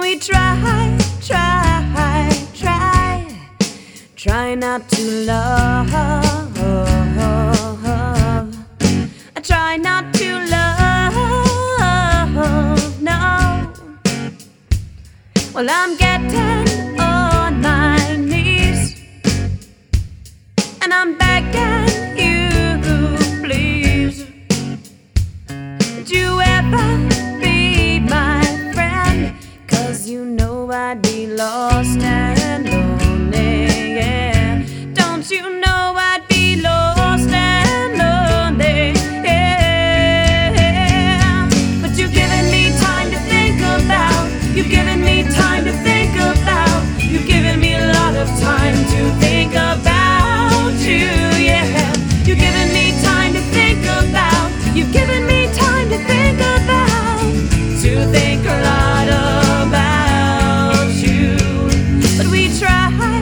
we try not to love. I try not to love, no. Well, I'm getting on my knees and I'm begging you, please, would you ever be my friend? 'Cause you know I'd be lost and lonely, yeah. Don't you know I'd be lost and lonely, yeah. But you've given me time to think about. You've given me time to think about. You've given me a lot of time to think about you, yeah. You've given me time to think about. You've given me time to think about. To think a lot about you. But we try,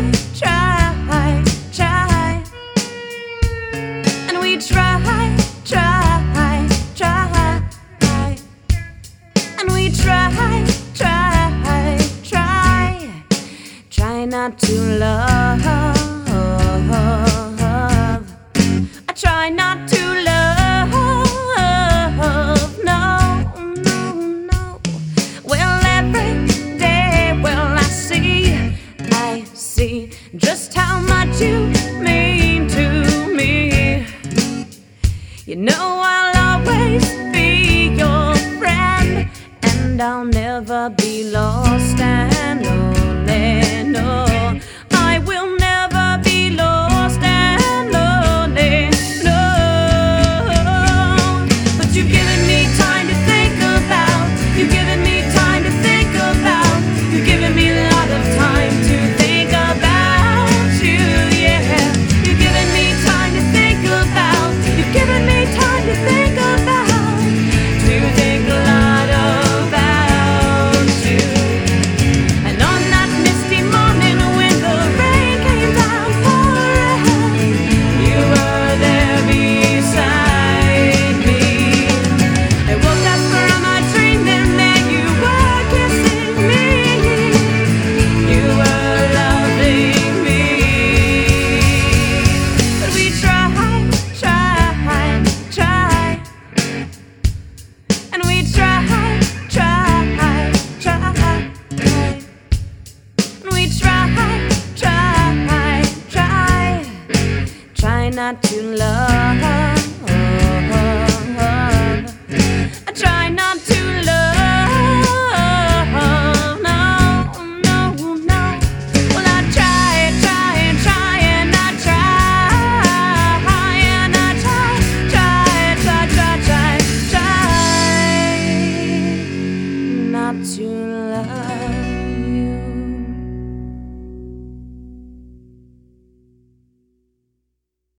and we try, and we try not to love. I try not to love, no, no, no. Well, every day, well, I see just how much you mean to me. You know I'll always be your friend, and I'll never be lost and lonely, no. I will never be lost and lonely, no. But you've given me time to think about. You've given me time to think about. You've given me a lot of time to think about you, yeah. You've given me time to think about. You've given me time to think about. To think a lot about you. And on that misty morning when the rain came down pouring, you were there beside me. I woke up from my dream and then you were kissing me. You were loving me. But we try, and we try, and we try not to love.